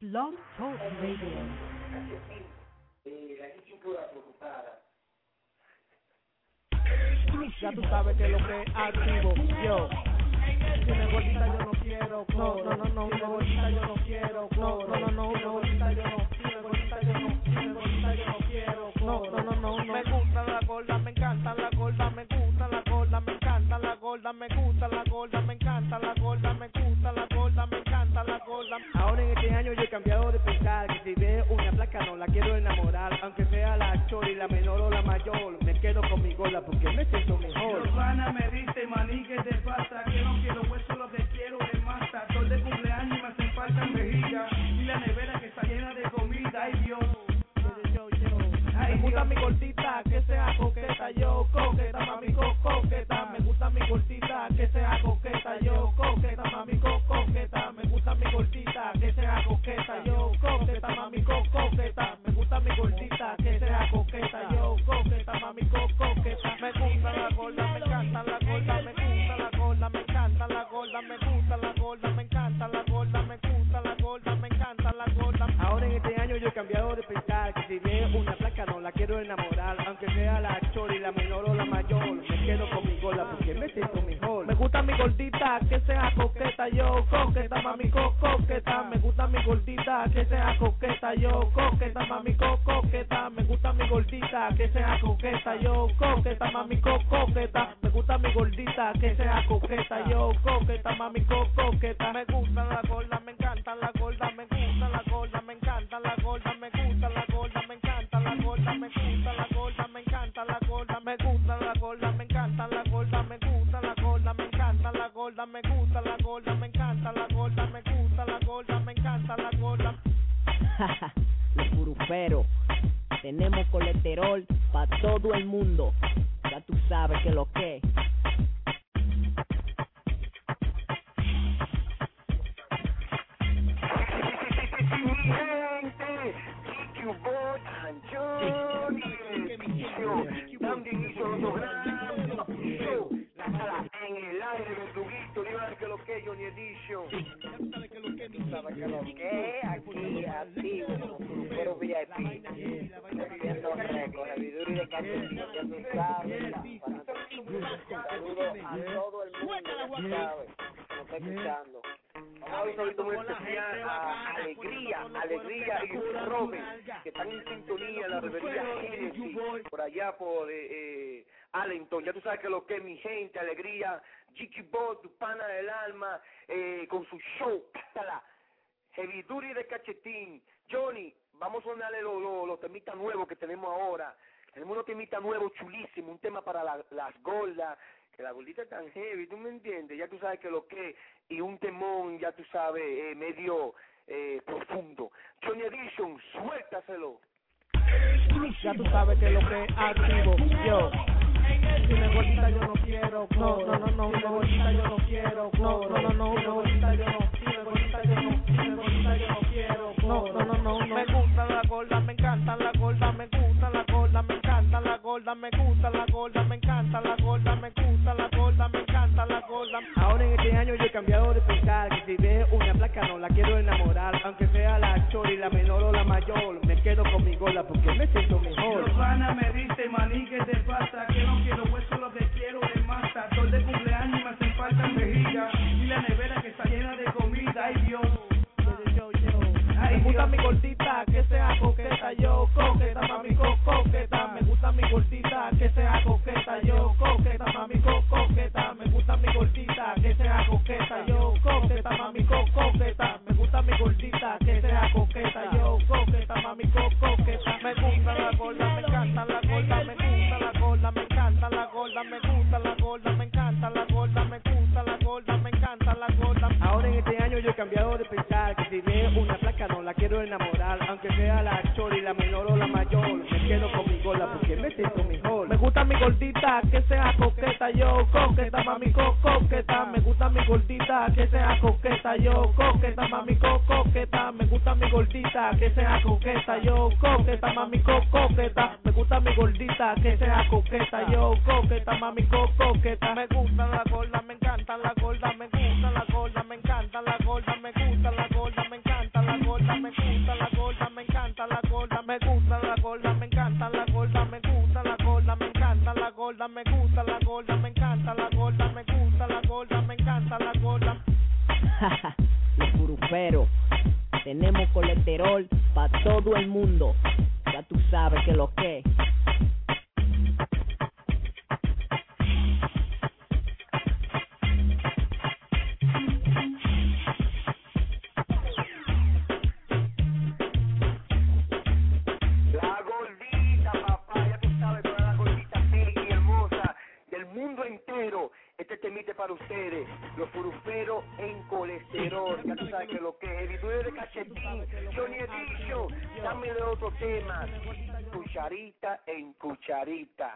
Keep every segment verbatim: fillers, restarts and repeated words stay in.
Blog Talk Radio. Ya tú sabes que lo que es activo, yo. Si me gordita yo no quiero, no, no, no, no, si me gordita yo no quiero, no, no, no, no, si me gordita yo no, si me gordita yo no, si me gordita yo no quiero, no, no, no, no, no. Me gusta la gorda, me encanta la gorda, me gusta la gorda, me encanta la gorda, me gusta la gorda, me encanta la gorda, me gusta la gorda, me encanta la gorda. Ahora en este año yo he cambiado de pensar, que si veo una placa no la quiero enamorar, aunque sea la chori, la menor o la mayor, me quedo con mi gorda porque me siento mejor. Los panas me dicen, maní, ¿qué te pasa? Que no quiero hueso, lo que quiero es masa. Todo de cumpleaños me hacen falta vejiga y la nevera que está llena de comida. Ay Dios, ay, me gusta mi gordita, que sea coqueta, yo coqueta, mami co coqueta. Me gusta mi gordita, que sea coqueta, yo coqueta, mami co coqueta. Me gusta mi gordita, que sea coqueta, yo coqueta, mami co coqueta. Me gusta mi gordita, que sea coqueta, yo coqueta, mami co coqueta. Me gusta la gorda, me encanta la gorda, me gusta la gorda, me encanta la gorda, me gusta la gorda, me encanta la gorda, me gusta la gorda, me encanta la gorda. Ahora en este año yo he cambiado de pensar, que si veo una placa no la quiero enamorar, aunque sea la chori, la menor o la mayor, me quedo con mi gorda porque me siento mejor. Me gusta mi gordita, que sea coqueta, yo coqueta, mami co coqueta. Me gusta mi gordita, que sea coqueta, yo coqueta, mami co coqueta. Me gusta mi gordita, que sea coqueta, yo coqueta, mami co coqueta. Me gusta mi gordita, que sea coqueta, yo coqueta, mami co coqueta. Me gusta la gorda, me encanta la gorda, me gusta la gorda, me encanta la gorda, me gusta la gorda, me encanta la gorda, me gusta la gorda, me encanta la gorda, me gusta la gorda, me encanta la gorda, me gusta la gorda, me encanta la gorda, me gusta la gorda, me encanta la gorda, me gusta la gorda, me encanta la gorda. Los puruferos, tenemos colesterol para todo el mundo. Ya tú sabes que lo que en el aire, Verduguito, dígame que lo que Johnny Edition. ¿Sabes que lo que aquí, activo, como Purupero V I P, viendo récords, el vidrio de Castellón, ya tú sabes, saludos a todo el mundo, ya sabes, que nos está escuchando. Vamos a un saludo muy especial a Alegría, Alegría y Robin, que están en sintonía en la revería Genesis, por allá por eh, eh, Allenton. Ya tú sabes que lo que es mi gente, Alegría, Chiqui Boy, tu pana del alma, eh, con su show, cátala, Heavy Duty de Cachetín. Johnny, vamos a sonarle los lo, lo temitas nuevos que tenemos ahora. Tenemos unos temitas nuevos chulísimos, un tema para la, las gordas, que la gordita es tan heavy, ¿tú me entiendes? Ya tú sabes que lo que, y un temón, ya tú sabes, eh, medio eh, profundo. Johnny Edition, suéltaselo. Ya tú sabes que lo que es activo, yo. Si me gordita yo no quiero, no, no, no, no, si me gordita yo no quiero, no, no, no, no, si me gordita yo no, si me gordita yo no, si me gordita yo no quiero, no, no, no, no, no. Me gusta la gorda, me encanta la gorda, me gusta la gorda, me encanta la gorda, me gusta la gorda, me encanta la gorda, me gusta la gorda, me encanta la gorda. Ahora en este año yo he cambiado de pensar, que si veo una placa no la quiero enamorar, aunque sea la chori, la menor o la mayor, me quedo con mi gorda porque me siento mejor. Los panas me dicen, maní, ¿qué te pasa? Que no quiero hueso, lo que quiero es masa. Todo de cumpleaños me hacen falta vejiga y la nevera que está llena de comida. Ay Dios, ay, me gusta mi gordita, que sea coqueta, yo coqueta, mami co coqueta. Me gusta mi gordita, que sea coqueta, yo coqueta, mami co coqueta. Me gusta mi gordita, que sea coqueta, yo coqueta, mami co coqueta. Me gusta mi gordita, que sea coqueta, yo coqueta, mami co coqueta. Me gusta la gorda, me encanta la gorda, me gusta la gorda, me encanta la gorda, me gusta la gorda, me encanta la gorda, me gusta la gorda, me encanta la gorda. Ahora en este año yo he cambiado de pensar, que si veo una placa no la quiero enamorar, aunque sea la chori, la menor o la mayor, me quedo con mi gorda porque me siento mejor. Me gusta mi gordita, que sea coqueta, yo coqueta, mami co coqueta. Me gusta mi gordita, que sea coqueta, yo coqueta, mami co coqueta. Me gusta mi gordita, que sea coqueta, yo coqueta, mami co coqueta. Me gusta mi gordita, que sea coqueta, yo coqueta, mami co coqueta. Me gusta la gorda, me encanta la gorda, me gusta la gorda, me encanta la gorda, me gusta la gorda, me encanta la gorda, me gorda, me gusta la gorda, me encanta la gorda, me gusta la gorda, me encanta la gorda. Los furuferos, tenemos colesterol pa' todo el mundo. Ya tú sabes que lo que. La gordita, papá, ya tú sabes, toda la gordita sexy y hermosa del mundo entero. Este temite para ustedes, los furuferos en colesterol. Ya tú sabes que lo que es, el video de cachetín, Johnny Edition, dame de otro tema, cucharita en cucharita.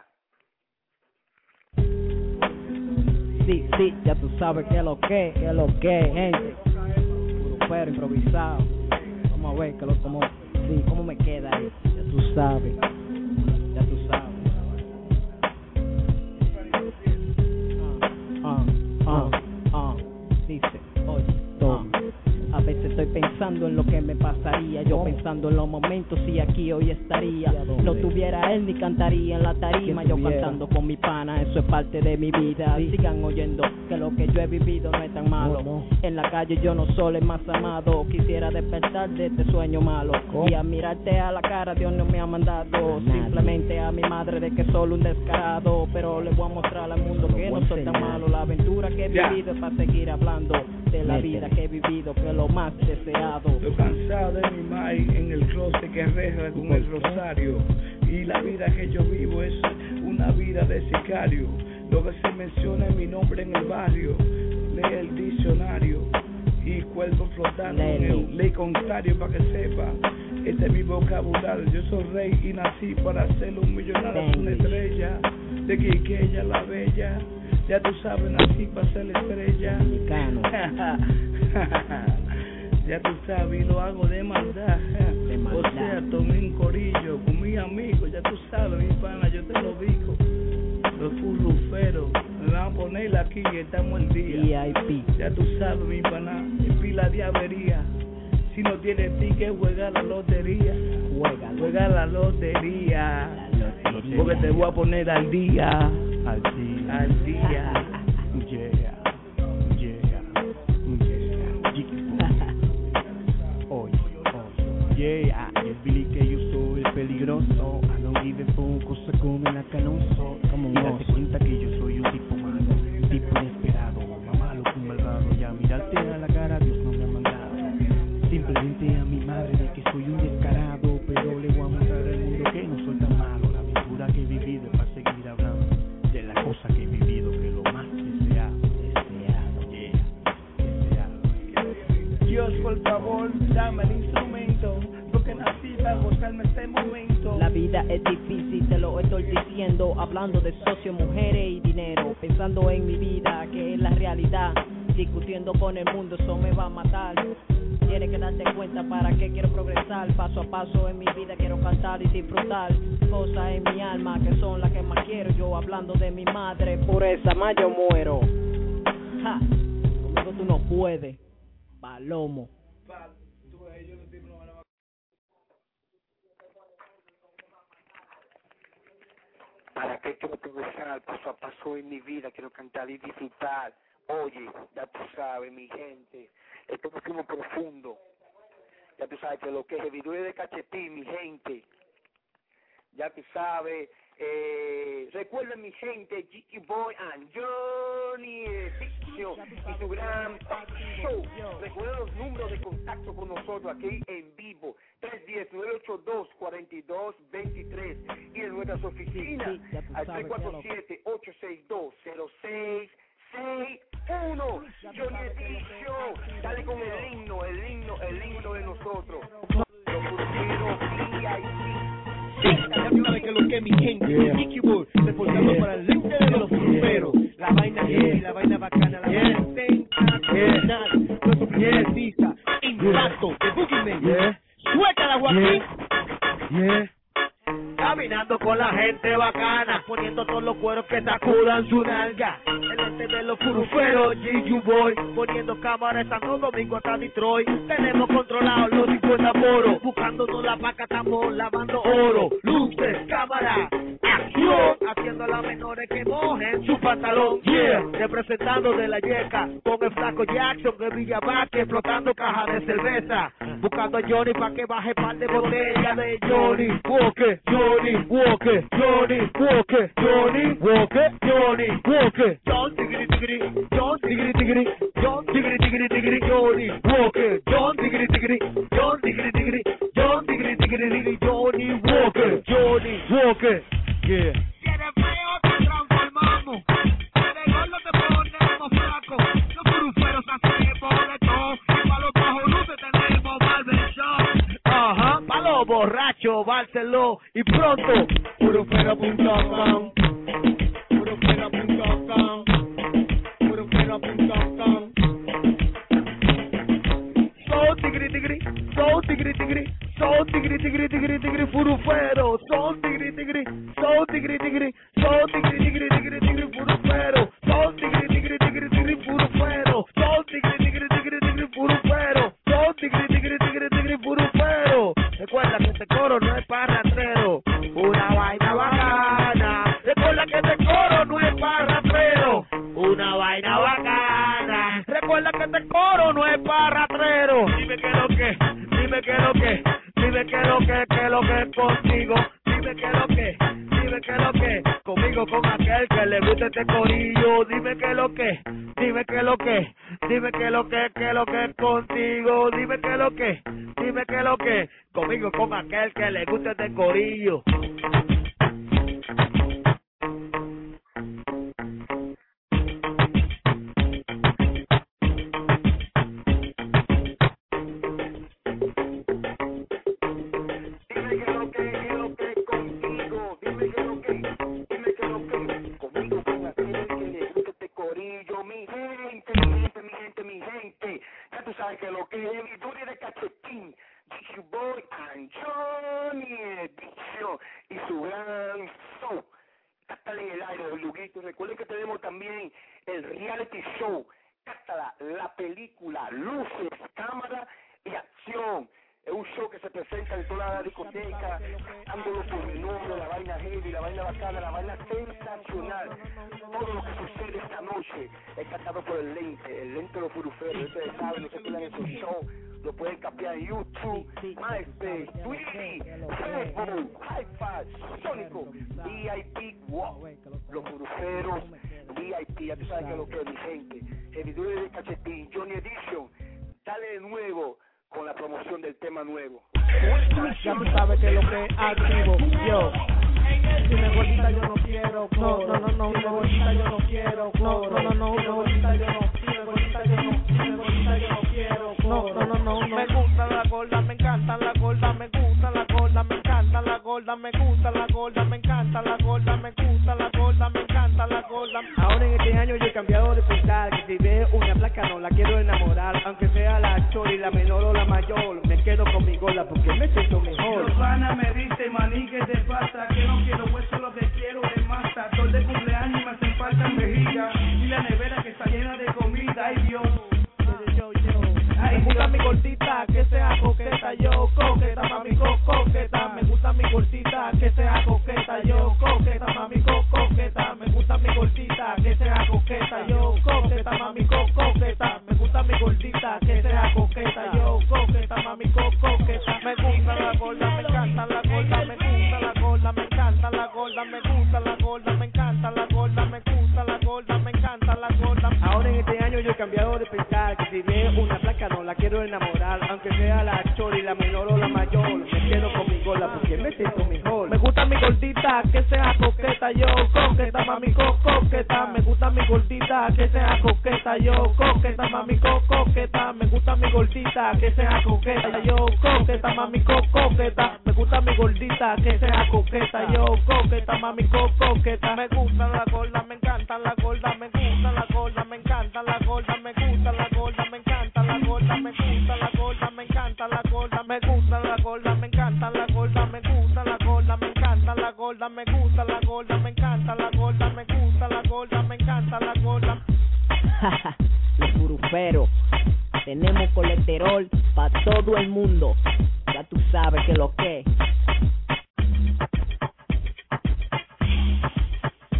Sí, sí, ya tú sabes que lo que, que lo que, gente. Furufero improvisado. Vamos a ver que lo como, sí, cómo me queda ahí. Ya tú sabes, ya tú sabes. Ah, ah, ah, dice, oye, toma. A veces estoy pensando en lo que me pasaría. Yo pensando en los momentos si aquí hoy estaría. No tuviera él ni cantaría en la tarima. Yo cantando con mi pana, eso es parte de mi vida. Sigan oyendo que lo que yo he vivido no es tan malo. En la calle yo no solo el más amado. Quisiera despertar de este sueño malo y a mirarte a la cara Dios no me ha mandado. Simplemente a mi madre de que solo un descarado. Pero le voy a mostrar al mundo que no soy tan malo. La aventura que he vivido es para seguir hablando de la vida que he vivido, que es lo más deseado. Estoy cansado de mi maíz en el closet que reza con el rosario. Y la vida que yo vivo es una vida de sicario. Lo que se menciona es mi nombre en el barrio. Lee el diccionario y cuerpo flotando en el ley contrario para que sepa. Este es mi vocabulario. Yo soy rey y nací para ser un millonario, una estrella. De Quiqueya la bella. Ya tú sabes, nací para ser la estrella. Ya tú sabes, y lo hago de maldad. De maldad. O sea, tomé un corillo con mis amigos. Ya tú sabes, mi pana, yo te lo digo. Los furuferos, me van a poner aquí y estamos en día. V I P. Ya tú sabes, mi pana, en pila de avería. Si no tienes ticket, juega la lotería. Juega, juega la lotería. La lotería. Porque te voy a poner al día. Al día. Al día. Yeah. Yeah. Yeah. Oye, oye. Yeah. El Billy que yo soy el peligroso. I don't give a fuck, cosa como la canoso. Y date cuenta que yo soy un tipo malo, un tipo inesperado, más malo que un malvado. Ya mirarte a la cara, Dios no me ha mandado. Simplemente a mi madre de que soy un descarado, pero le voy a mostrar al mundo que no soy tan malo. La aventura que he vivido es para seguir hablando de la cosa que he vivido, que es lo más deseado, deseado, yeah, deseado. Dios, por favor, dame el instrumento, porque nací para gozarme este momento. La vida es difícil, te lo estoy diciendo, hablando de socios, mujeres y dinero, pensando en mi vida, que es la realidad, discutiendo con el mundo, eso me va a matar. Tienes que darte cuenta para que quiero progresar, paso a paso en mi vida quiero cantar y disfrutar, cosas en mi alma que son las que más quiero, yo hablando de mi madre, por esa más yo muero. Ja, conmigo tú no puedes, Palomo. Para que quiero progresar paso a paso en mi vida, quiero cantar y disfrutar. Oye, ya tú sabes, mi gente, esto es muy profundo. Ya tú sabes que lo que es el video de cachetín, mi gente. Ya tú sabes, eh, recuerden, mi gente, G Q Boy and Johnny Edition, Instagram Show. Recuerden los números de contacto con nosotros aquí en vivo, tres uno cero, nueve ocho dos, cuatro dos dos tres, y en nuestras oficinas al tres cuatro siete, ocho seis dos, cero seis seis uno. Johnny Edition, dale con el himno, el himno, el himno de nosotros, los furuferos V I P. Ya tú sabes que lo que es mi gente, yeah. G Q Boy, reportando yeah. para el lente de los furuferos. La vaina yeah. heavy, la vaina bacana, la yeah. vaina sensacional. Yeah. Nuestro primer yeah. artista, Impacto, de Boogeyman. Yeah. Suéltala, Joaquín. Yeah. Yeah. Caminando con la gente bacana, poniendo todos los cueros que sacudan su nalga. El ente de los furuferos, G Q Boy, poniendo cámara de Santo Domingo hasta Detroit. Tenemos controlados los cincuenta poros, buscándonos la vaca, estamos lavando oro. Luces, cámara, acción, haciendo Mandando a las menores que mojen su pantalón. Yeah, representando de la yeca con el flaco Jackson de Villa Vázquez, explotando cajas de cerveza, buscando a Johnny pa' que baje par de botellas de Johnny Walker, Johnny Walker, Johnny Walker, Johnny Walker, Johnny Walker, John Tigri Tigri, John Tigri Tigri, John Tigri Tigri Tigri, Johnny Walker, John Tigri Tigri, John Tigri Tigri, John Tigri Tigri Tigri, Johnny Walker, Johnny Walker, yeah. Si eres feo te transformamos, si eres gordo te ponemos flaco, los furuferos hacemos de todo, y pa' los bajonudos tenemos barbershop. Ajá, pa' los borrachos, Barceló, y pronto, furufero punto com, furufero punto com, furufero punto com. So tigri tigri, so tigri tigri, so tigri tigri tigri tigri furufero, so tigri tigri, so tigri tigri, so tigri tigri tigri tigri furufero, so tigri tigri tigri tigri furufero, so tigri tigri tigri tigri furufero, so tigri tigri tigri tigri furufero. Recuerda que este coro no es para rastrero, una vaina bacana. Recuerda que este coro no es para rastrero, una vaina bacana. Recuerda que este coro no es para rastrero. Dime que lo que, dime que lo que, dime que lo que, que lo que contigo. Dime que lo que, dime que lo que, conmigo con aquel que le gusta este corillo. Dime que lo que, dime que lo que, dime que lo que, que lo que contigo. Dime que lo que, dime que lo que, conmigo con aquel que le gusta este corillo. Que lo que es mi duri de cachetín, G Boy and Johnny Edition y su gran show. Cástala en el aire, Luguito. Recuerden que tenemos también el reality show. Cástala, la película, luces, cámara y acción. Es un show que se presenta en toda la discoteca, dándolo por mi nombre, la vaina heavy, la vaina bacana, la vaina sensacional. Todo lo que sucede esta noche es captado por el lente, el lente de los furuferos. Ustedes saben, no se pierdan esos shows, lo pueden capear en YouTube, MySpace, Twitter, Facebook, Hi-Fi, Sónico, V I P, wow, los furuferos, V I P, ya tú sabes que es lo que es mi gente. Heavy Duty de Cachetín, Johnny Edition, dale de nuevo con la promoción del tema nuevo. Ya tú sabes que lo que es activo, yo. Si me gordita yo no quiero, no, no, no, no, si me gordita yo no quiero, no, no, no, no, si me gordita yo no, si me gordita yo no, si me gordita yo no quiero, no, no, no, no, me gusta la gorda, me encanta la gorda, me gusta la gorda, me encanta la gorda, me gusta la gorda, me encanta la gorda, me gusta la gorda, me encanta la gorda. Ahora en este año yo he cambiado de pensar, que si veo una placa no la quiero enamorar, aunque sea la actor y la menor o la mayor, me quedo con mi gorda porque me siento mejor. Rosana me dice, maní, ¿qué te pasa? Que no quiero hueso, lo que quiero es masa. Todo de cumpleaños me hacen falta vejiga y la nevera que está llena de comida. Ay Dios. Me gusta mi gordita, que sea coqueta, yo coqueta, mami coqueta. Me gusta mi gordita, que sea coqueta, yo coqueta, mami coqueta. Me gusta mi gordita, que sea coqueta, yo coqueta, mami coqueta. Me gusta mi gordita, que sea coqueta, yo coqueta, mami coqueta. Me gusta la gorda, me encanta la gorda, me gusta la gorda, me encanta la gorda, me gusta la gorda, me encanta la gorda, me gusta la gorda, me encanta la gorda. Ahora en este año yo he cambiado de pensar, que si veo una placa no la quiero enamorar, aunque sea la actor y la menor o la mayor, me quedo con mi gorda porque me siento mejor. Me gusta mi gordita, que sea coqueta, yo coqueta, mami coqueta. Me gusta mi gordita, que sea coqueta, yo coqueta, mami coqueta. Me gusta mi gordita, que sea coqueta, yo coqueta, mami coqueta. Me gusta mi gordita, que sea coqueta, yo coqueta, mami coqueta. Me gusta la gorda, me encanta la gorda, me gusta la gorda, me encanta la gorda, me gusta la gorda, me encanta la gorda, me gusta la gorda, me encanta la gorda, me gusta la gorda, me encanta la gorda, me gusta la gorda, me encanta la gorda, me gusta la gorda, me encanta la gorda, me gusta la gorda, me encanta la gorda. Los furuferos, tenemos colesterol para todo el mundo. Ya tú sabes que lo que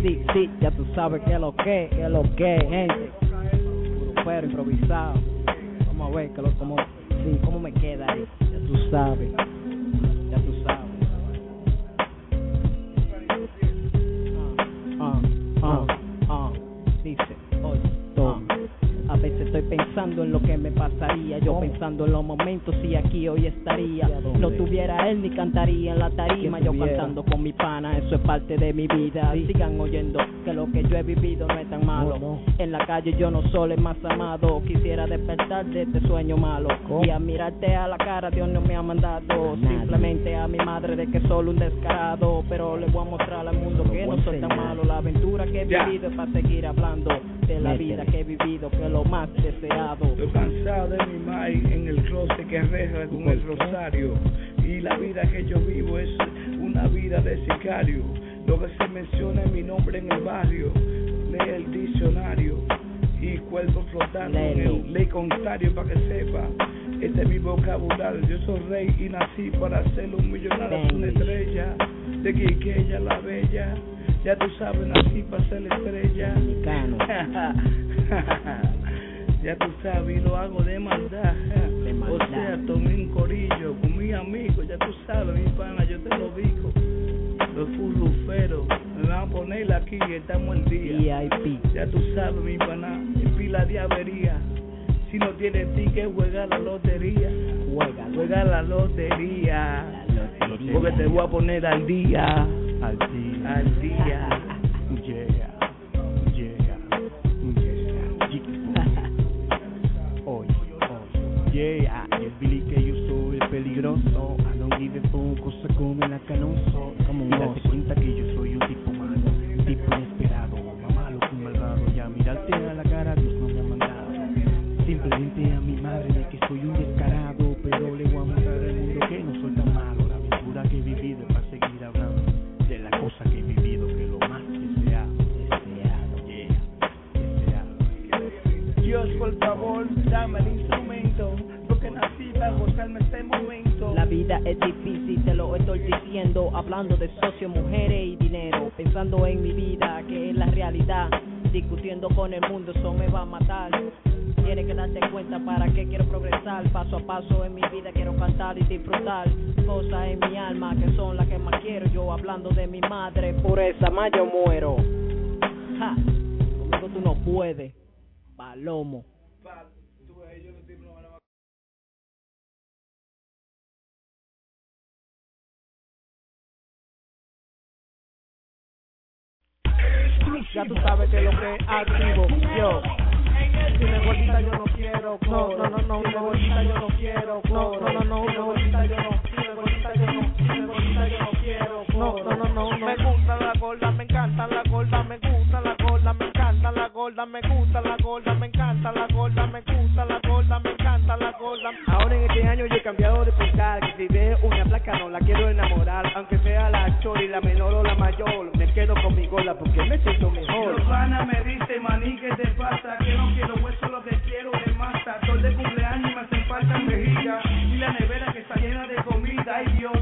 sí, sí, ya tú sabes que lo que, que lo que, gente. Puro pero improvisado. Vamos a ver que lo, como, sí, cómo me queda ahí. Ya tú sabes, ya tú sabes. Ah, ah, ah, ah. Dice, oye, toma. A veces estoy pensando en lo que me pasaría. Yo pensando en los momentos si aquí hoy estaría. No tuviera él ni cantaría en la tarima. Yo cantando con mi pana, eso es parte de mi vida. Sigan oyendo que lo que yo he vivido no es tan malo. En la calle yo no soy el más amado. Quisiera despertar de este sueño malo y a mirarte a la cara Dios no me ha mandado. Simplemente a mi madre de que solo un descarado. Pero le voy a mostrar al mundo que no soy tan malo. La aventura que he vivido es para seguir hablando de la vida que he vivido, que es lo más deseado. Estoy cansado de mi mai en el closet que reza con el rosario. Y la vida que yo vivo es una vida de sicario. Lo que se menciona es mi nombre en el barrio. Lee el diccionario y cuerpo flotando en el ley contrario para que sepa. Este es mi vocabulario. Yo soy rey y nací para ser un millonario, una estrella. De Quiqueya la bella. Ya tú sabes, nací para ser estrella. Ya tú sabes, y lo hago de maldad. de maldad. O sea, tomé un corillo con mis amigos. Ya tú sabes, mi pana, yo te lo digo. Los furruferos me van a poner aquí y estamos el día. V I P. Ya tú sabes, mi pana, en pila de avería. Si no tienes ticket, juega la lotería. Juega, juega la lotería. La lotería. Porque te voy a poner al día. Al día. Al día. Yeah. Yeah. Yeah. Oye, oye. Yeah. You believe que yo soy el peligroso. I don't give a fuck, cosa como el canoso. Como un date cuenta que yo soy un tipo malo. Un tipo inesperado. Más malo que un malvado. Ya mirarte a la cara, Dios no me ha mandado. Simplemente a mi madre de que soy un descarado. Pero le voy a mostrar al mundo que no soy tan malo. La aventura que he vivido es para seguir hablando de la cosa que he vivido, que es lo más deseado. Deseado, yeah. Deseado. Dios, por favor, dame el instrumento, porque nací para gozarme este momento. La vida es difícil, te lo estoy diciendo. Hablando de socios, mujeres y dinero. Pensando en mi vida, que es la realidad. Discutiendo con el mundo, eso me va a matar. Tienes que darte cuenta para qué quiero progresar. Paso a paso en mi vida quiero cantar y disfrutar. Cosas en mi alma que son las que más quiero. Yo hablando de mi madre, por esa más yo muero. Ja, conmigo tú no puedes, Palomo. Ya tú sabes que lo que es activo, yo. Si me gordita yo no quiero, no, no, no, no, una gordita yo no quiero, no, no, no, no, una gordita yo no, una gordita yo no, una gordita yo no quiero, no, no, no, no, me gusta la gorda, me encanta la gorda, me gusta la gorda, me encanta la gorda, me gusta la gorda, me encanta la gorda, me gusta la gorda, me encanta la gorda. Ahora en este año yo he cambiado de pensar, que si veo una placa no la quiero enamorar, aunque sea la chori, la menor o la mayor, me quedo con mi gorda porque me siento mejor. Los panas me dicen, maní, ¿qué te pasa? Que no quiero hueso, lo que quiero es masa. Sol de cumpleaños y me hacen falta vejiga. Y la nevera que está llena de comida, ay Dios.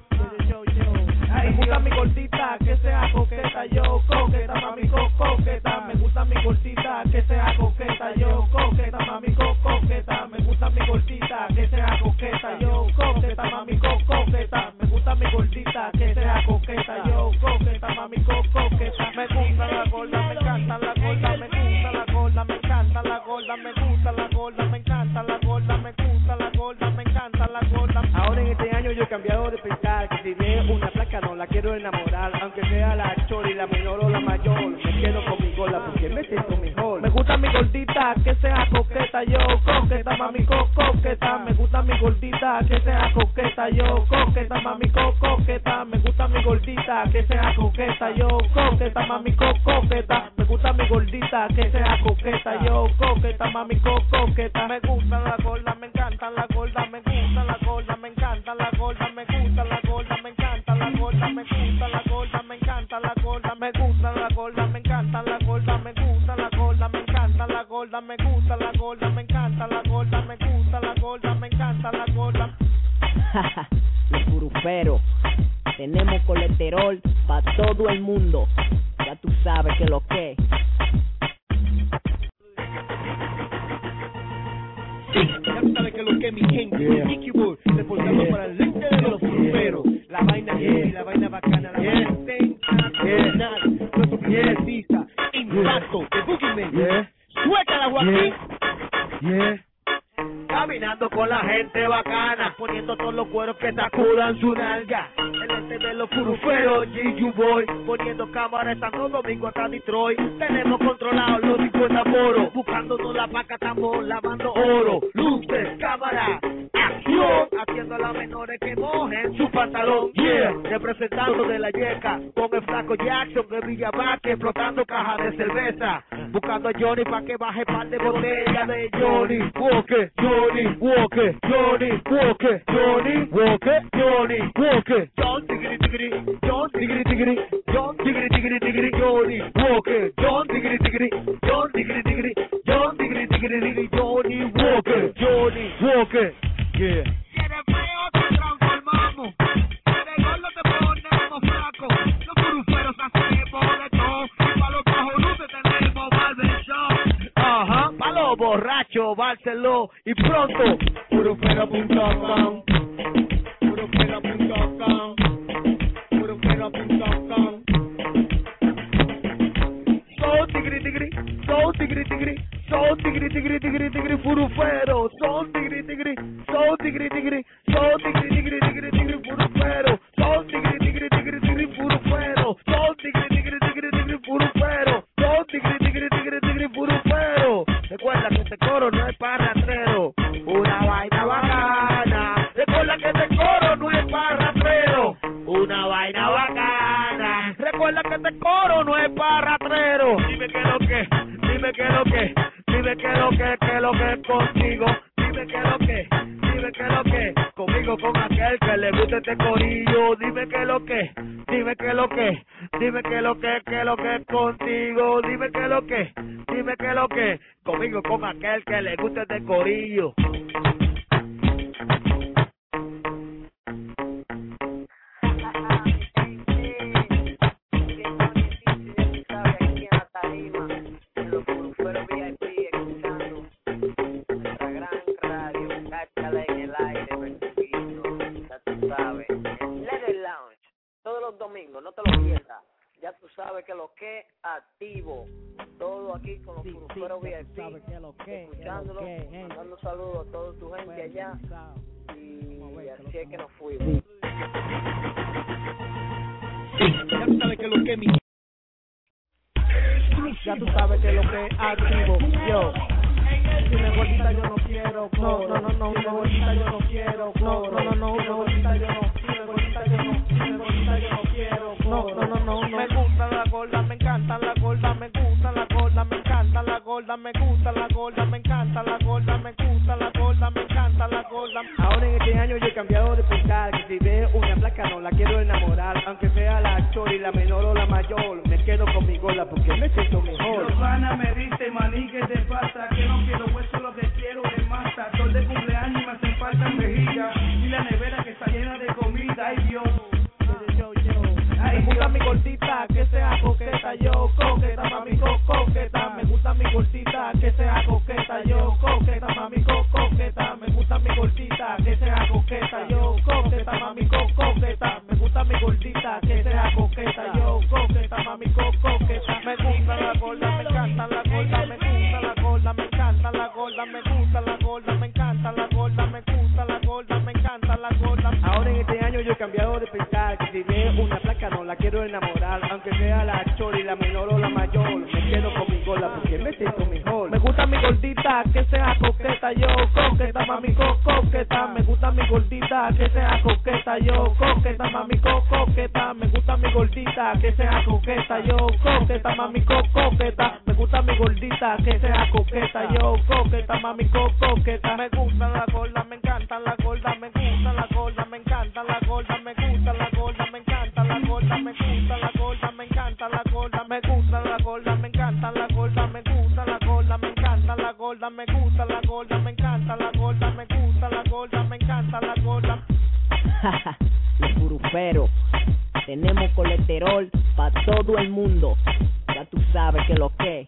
Me gusta mi gordita, que sea coqueta, yo coqueta, mami, co coqueta. Me gusta mi gordita, que sea coqueta, yo coqueta, mami, co coqueta. Me gusta mi gordita, que sea coqueta, yo coqueta, mami, co coqueta. Me gusta mi gordita, que sea coqueta, yo coqueta, mami, co coqueta. Me gusta la gorda, me encanta la gorda, me gusta la gorda, me encanta la gorda, me gusta la gorda, me encanta la gorda, me gusta la gorda, me encanta la gorda. Ahora en este año yo he cambiado de pensar, que si veo una placa no la quiero enamorar, aunque sea la chori, la menor o la mayor, me quedo con mi gorda porque me siento mejor. Me gusta mi gordita, que sea coqueta, yo coqueta, mami, co coqueta. Me gusta mi gordita, que sea coqueta, yo coqueta, mami, co coqueta. Me gusta mi gordita, que sea coqueta, yo coqueta, mami, co coqueta. Me gusta mi gordita, que sea coqueta, yo coqueta, mami, co coqueta. Me gusta la gorda, me encanta la gorda, me gusta la gorda, me encanta la gorda, me gusta la gorda, me encanta la gorda, me gusta la gorda, me encanta la gorda, me gusta la gorda, me encanta la gorda, me gusta la gorda, me encanta la gorda, me gusta la gorda, me encanta la gorda, me gusta la gorda, me encanta la gorda. Los furuferos, tenemos colesterol pa' todo el mundo. Ya tú sabes que lo que. Ya tú sabes que lo que mi gente, yeah. Nicky Boy, reportando yeah. para el lente de los fruteros. Yeah. La vaina yeah. heavy, la vaina bacana, la yeah. vaina sensacional. Yeah. Nuestro primer artista, Impacto, de Boogeyman. Yeah. Suéltala, Joaquín. Yeah. Yeah. Caminando con la gente bacana, poniendo todos los cueros que sacudan su nalga. El este de los furuferos, G U Boy, poniendo cámaras Santo Domingo hasta Detroit. Tenemos controlados los cincuenta poros, buscándonos la paca tambor, lavando oro. Luces, cámara, acción, haciendo a las menores que mojen su pantalón. Yeah, representando de la yeca, con el flaco Jackson de Villa Vaque, explotando cajas de cerveza. Buscando a Johnny pa' que baje par de botellas de Johnny Walker. Johnny Walker, Johnny Walker, Johnny Walker, Johnny Walker, John Tiggity Tiggity, John Tiggity Tiggity, John Tiggity Tiggity Tiggity, Johnny Walker, John Tiggity Tiggity, John Tiggity Tiggity, John Tiggity Tiggity, Johnny Walker, Johnny Walker, yeah. Si eres feo te transformamos, si eres gordo te ponemos flaco, los furuferos hacemos de todo, y pa' los bajonudos tenemos barbershop. Ajá, pa' los borrachos, Barceló, y pronto, furufero punto com, furufero punto com, furufero punto com. So tigri tigri, so tigri tigri, so tigri tigri tigri tigri, furufero, so tigri tigri, so tigri tigri, so tigri tigri tigri tigri, furufero, so tigri tigri tigri tigri, furufero, so tigri tigri tigri tigri, furufero, so tigri tigri tigri tigri, furufero. Recuerda que este coro no es para rastrero, una vaina bacana. Recuerda que este coro no es para rastrero, una vaina bacana. Recuerda que este coro no es para rastrero. Dime que lo que, dime que lo que, dime que lo que, que lo que es contigo. Dime que lo que, dime que lo que, conmigo con aquel que le gusta este corillo. Dime que lo que, dime que lo que, dime que lo que, que lo que es contigo. Dime que lo que, dime que lo que, conmigo con aquel que le gusta este corillo. No te lo pierdas, ya tú sabes que lo que activo, todo aquí con los furuferos sí, sí, V I P, escuchándolo, mandando saludos a toda tu gente allá, y así es que nos fuimos. Ya tú sabes que lo que mi... Ya tú sabes que lo que activo, yo. Si me gordita yo no quiero, no, no, no, no, me gordita yo no quiero, no, no, no, no, me gordita yo no, me gordita yo no, me gordita yo no quiero, no, no, no, no, me gusta la gorda, me encanta la gorda, me gusta la gorda, me encanta la gorda, me gusta la gorda, me encanta la gorda, me gusta la gorda, me encanta la gorda. Ahora en este año yo he cambiado de pensar, que si veo una placa no la quiero enamorar, aunque sea la chori, la menor o la mayor, me quedo con mi gorda porque me siento mejor. Los panas me dicen, maní, ¿qué te pasa? Que no quiero hueso, lo que quiero es masa. Todo de cumpleaños y me hacen falta en vejiga. Y la nevera que está llena de comida, ay Dios. Me gusta mi gordita, que sea coqueta, yo coqueta, mami, co coqueta. Me gusta mi gordita, que sea coqueta, yo coqueta, mami, co coqueta. Me gusta mi gordita, que sea coqueta, yo coqueta, mami, co coqueta. Me gusta mi gordita, que sea coqueta, yo coqueta, mami, co coqueta. Me gusta la gorda, me encanta la gorda, me gusta la gorda, me encanta la gorda, me gusta la gorda, me encanta la gorda, me gusta la gorda, me encanta la gorda. Ahora en este año yo he cambiado de pensar, que si veo una placa no la quiero enamorar, aunque sea la chori, la menor o la mayor, me quedo con mi gorda porque me siento mejor. Me gusta mi gordita, que sea coqueta, yo coqueta, mami, co coqueta. Me gusta mi gordita, que sea coqueta, yo coqueta, mami, co coqueta. Me gusta mi gordita, que sea coqueta, yo coqueta, mami, co coqueta. Me gusta mi gordita, que sea coqueta, yo coqueta, mami, co coqueta. Me gusta la gorda, me encanta la gorda, me gusta la gorda, me encanta la gorda, me gusta la gorda, me encanta la gorda, me gusta la gorda, me encanta la gorda, me gusta la gorda, me encanta la gorda, me gusta la gorda, me encanta la gorda, me gusta la gorda, me encanta la gorda, me gusta la gorda, me encanta la gorda. Los furuferos, tenemos colesterol pa' todo el mundo. Ya tú sabes que lo que.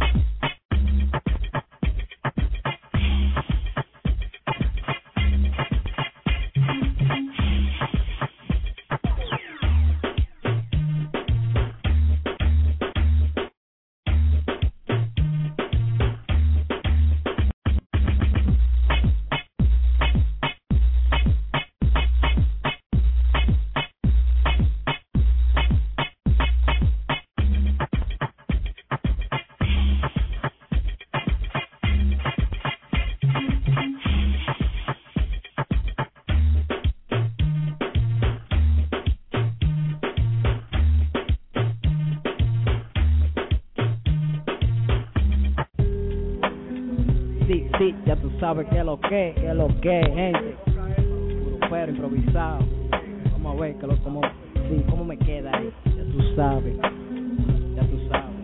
Sí, sí, ya tú sabes que lo que, que lo que, gente. Puro pero improvisado. Vamos a ver que lo como, sí, cómo me queda ahí. Ya tú sabes, ya tú sabes.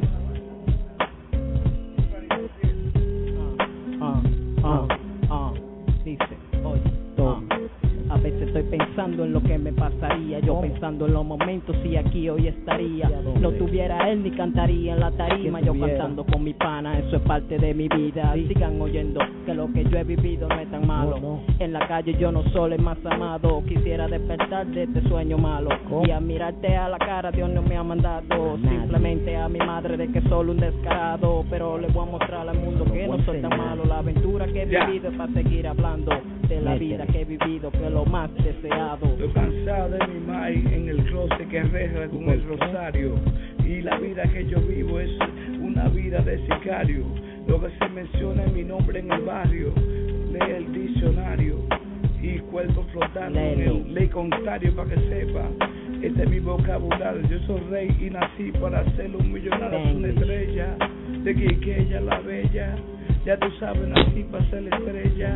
Ah, ah, ah, ah. Dice, oye, toma. A veces estoy pensando en lo que me pasaría. Yo pensando en los momentos si aquí hoy estaría. No tuviera él ni cantaría en la tarima. Yo cantando con mi pana, eso es parte de mi vida. Sigan oyendo que lo que yo he vivido no es tan malo. En la calle yo no soy el más amado. Quisiera despertar de este sueño malo y a mirarte a la cara Dios no me ha mandado. Simplemente a mi madre de que solo un descarado. Pero le voy a mostrar al mundo que no soy tan malo. La aventura que he vivido es para seguir hablando de la vida que he vivido, que es lo más deseado. Estoy cansado de mi mai en el closet que reza con el rosario. Y la vida que yo vivo es una vida de sicario. Lo que se menciona es mi nombre en el barrio. Lee el diccionario y cuerpo flotando en el ley contrario para que sepa. Este es mi vocabulario. Yo soy rey y nací para ser un millonario, una estrella. De Quiqueya la bella. Ya tú sabes, nací para ser estrella.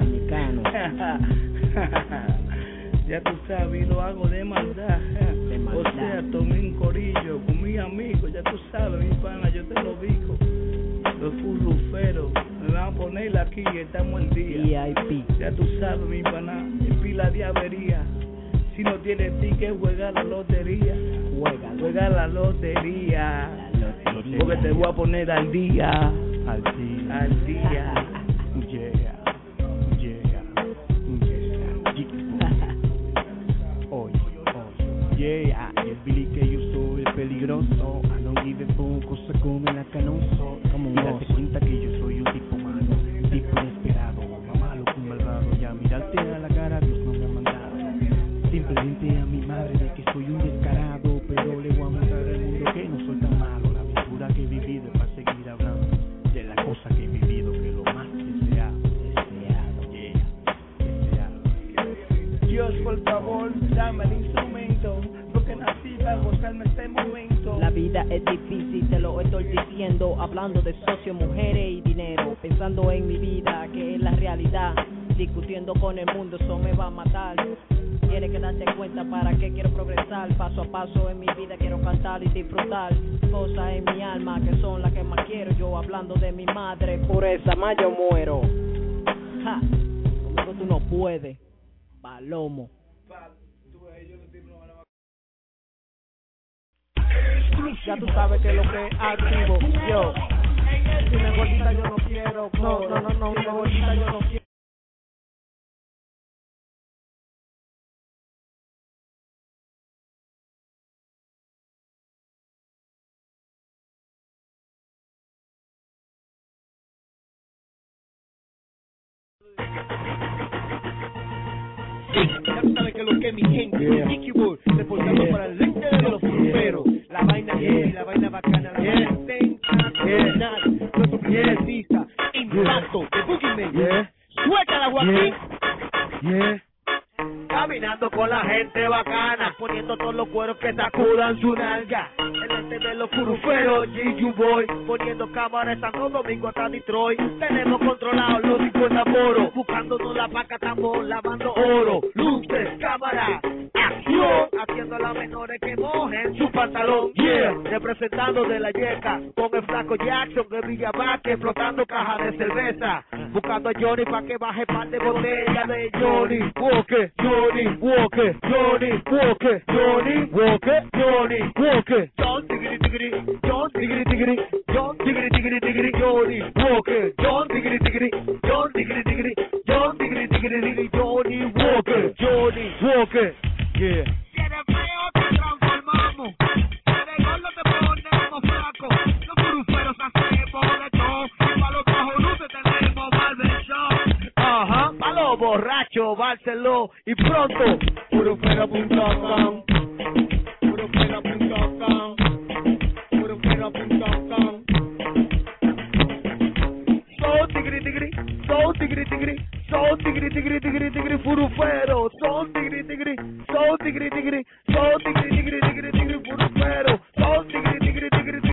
Ya tú sabes, y lo hago de maldad. de maldad. O sea, tomé un corillo con mis amigos. Ya tú sabes, mi pana, yo te lo digo. Los furruferos, me van a poner aquí, estamos el día. V I P. Ya tú sabes, mi pana, en pila de avería. Si no tienes ticket, juega la lotería. Juega, juega la lotería. La lotería. Porque te voy a poner al día. Al día. Al día. Yeah, yeah, yeah. Oye, oye, yeah. Y el Billy que yo soy el peligroso. I don't give a fuck, cosa como la canoso. Y date cuenta que yo soy un tipo malo, un tipo inesperado, más malo que un malvado. Ya mirarte a la cara, Dios no me ha mandado. Simplemente a mi madre de que soy un descarado, pero le voy a mostrar al mundo que no soy tan malo. La aventura que he vivido es para seguir hablando de la cosa que he vivido, que es lo más deseado, deseado, yeah, deseado. Dios, por favor, dame el instrumento, porque nací para gozarme este momento. La vida es difícil, te lo estoy diciendo, hablando de socios, mujeres y dinero, pensando en mi vida, que es la realidad, discutiendo con el mundo, eso me va a matar. Tienes que darte cuenta para qué quiero progresar, paso a paso en mi vida quiero cantar y disfrutar, cosas en mi alma que son las que más quiero, yo hablando de mi madre, por esa más yo muero. Ja, conmigo tú no puedes, Palomo. Ya tú sabes que lo que es activo, yo. Si me gordita yo no quiero, no, no, no, no, si me gordita yo no quiero. Ya tú sabes que lo que mi gente, yeah. Nicky Boy, reportando yeah. para el lente de los furberos. Yeah. La vaina yeah. heavy, la vaina bacana, la yeah. vaina sensacional. Yeah. Nuestro primer artista, Impacto, de Boogeyman. Yeah. Suéltala, Joaquín. Yeah. Yeah. Caminando con la gente bacana, poniendo todos los cueros que sacudan su nalga. El este de los furuferos, G U Boy, poniendo cámaras Santo Domingo hasta Detroit. Tenemos controlados los cincuenta foros, buscándonos la paca tambor, lavando oro. Luces, cámara, acción, haciendo a las menores que mojen su pantalón, yeah, representando de la yeca, con el flaco Jackson de Villa Vázquez, explotando cajas de cerveza, buscando a Johnny pa' que baje par de botella de Johnny Walker, Johnny Walker, Johnny Walker, Johnny Walker, Johnny Walker, John Tigri Tigri, John Tigri Tigri, John Tigri Tigri Tigri, Johnny Walker, John Tigri Tigri, John Tigri Tigri, John Tigri Tigri Tigri, Johnny Walker, Johnny Walker, yeah. Si eres feo te transformamos, si eres gordo te ponemos flaco, los furuferos hacemos de todo, y pa' los cojonudos tenemos barbershop. Ajá, pa' los borrachos, Barceló, y pronto, furufero punto com, furufero punto com, furufero punto com. So tigri tigri, so tigri tigri, so tigri tigri tigri tigri furufero, so tigri tigri, so tigri tigri, so tigri tigri